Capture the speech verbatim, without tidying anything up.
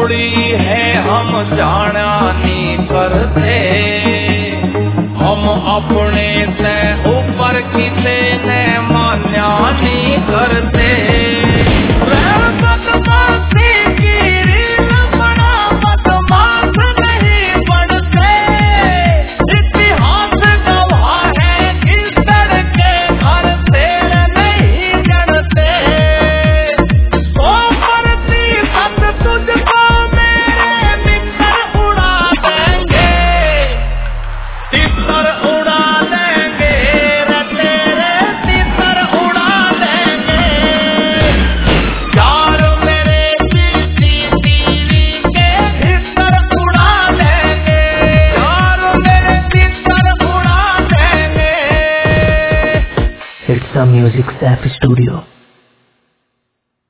थोड़ी है हम जाना नहीं करते, हम अपने से ऊपर किसे ने मान्या नहीं करते। बदमाशी की रील बड़ा बदमाश नहीं बनते, इतिहास गवाह है किस तरह के घर तेरे नहीं जड़ते। ओ मरती सब तुझको मेरे मित्र उड़ा देंगे, तितर उड़ा देंगे रे तेरे तितर उड़ा देंगे। यार मेरे सीसीटीवी के भीतर उड़ा देंगे, यार मेरे भीतर उड़ा देंगे। It's a Music Saf Studio.